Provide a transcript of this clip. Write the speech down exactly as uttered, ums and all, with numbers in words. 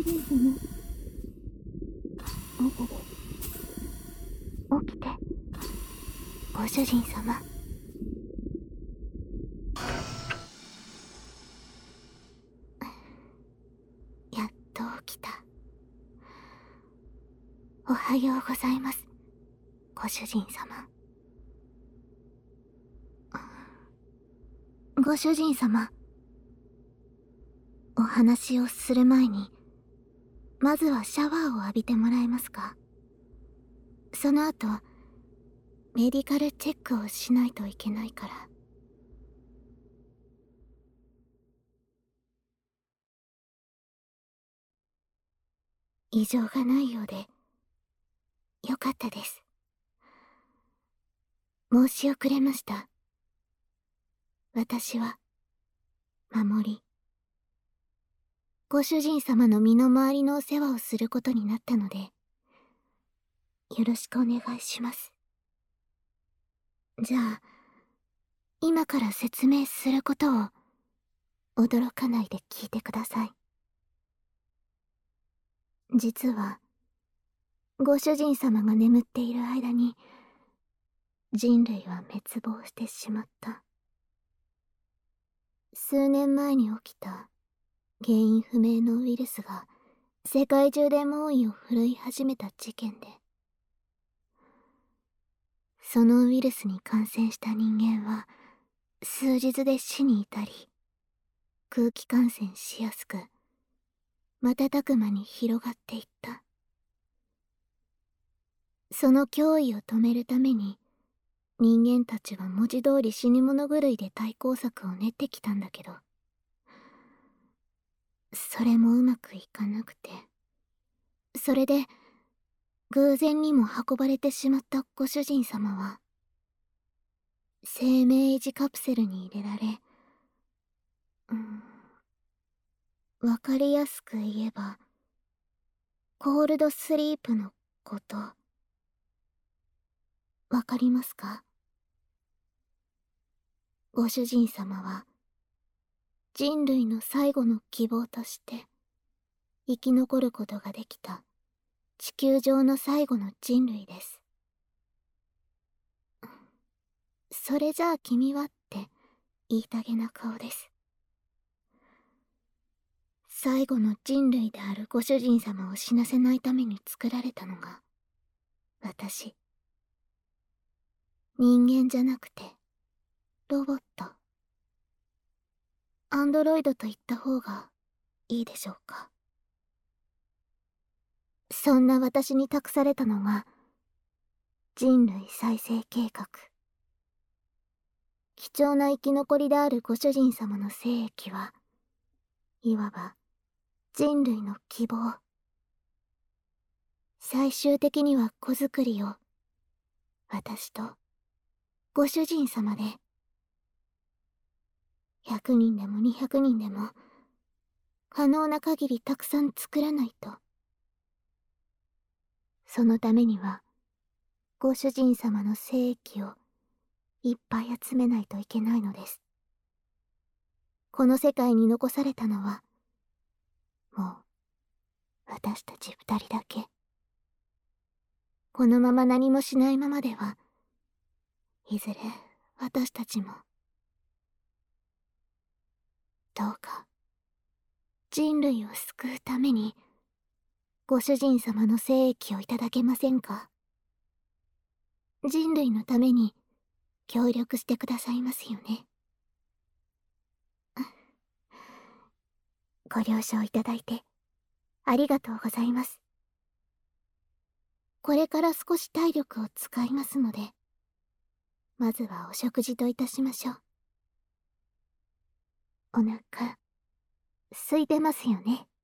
人様、朝です。起きて、ご主人様。やっと起きた。おはようございます、ご主人様。ご主人様、お話をする前に、まずはシャワーを浴びてもらえますか？その後、メディカルチェックをしないといけないから。異常がないようで、よかったです。申し遅れました。私は、守り。ご主人様の身の回りのお世話をすることになったので、よろしくお願いします。じゃあ、今から説明することを、驚かないで聞いてください。実は、ご主人様が眠っている間に、人類は滅亡してしまった。数年前に起きた、原因不明のウイルスが、世界中で猛威を振るい始めた事件で、そのウイルスに感染した人間は、数日で死に至り、空気感染しやすく、瞬く間に広がっていった。その脅威を止めるために、人間たちは文字通り死に物狂いで対抗策を練ってきたんだけど、それもうまくいかなくて、それで、偶然にも運ばれてしまったご主人様は、生命維持カプセルに入れられ、うん、わかりやすく言えば、コールドスリープのこと、わかりますか？ご主人様は、人類の最後の希望として、生き残ることができた、地球上の最後の人類です。それじゃあ君はって言いたげな顔です。最後の人類であるご主人様を死なせないために作られたのが、私。人間じゃなくて、ロボット。アンドロイドと言った方がいいでしょうか。そんな私に託されたのが、人類再生計画。貴重な生き残りであるご主人様の精液は、いわば人類の希望。最終的には子作りを、私とご主人様で、ひゃくにんでもにひゃくにんでも、可能な限りたくさん作らないと。そのためには、ご主人様の精液をいっぱい集めないといけないのです。この世界に残されたのは、もう、私たち二人だけ。このまま何もしないままでは、いずれ私たちも。どうか、人類を救うために、ご主人様の精液をいただけませんか？人類のために協力してくださいますよね。ご了承いただいてありがとうございます。これから少し体力を使いますので、まずはお食事といたしましょう。お腹、空いてますよね。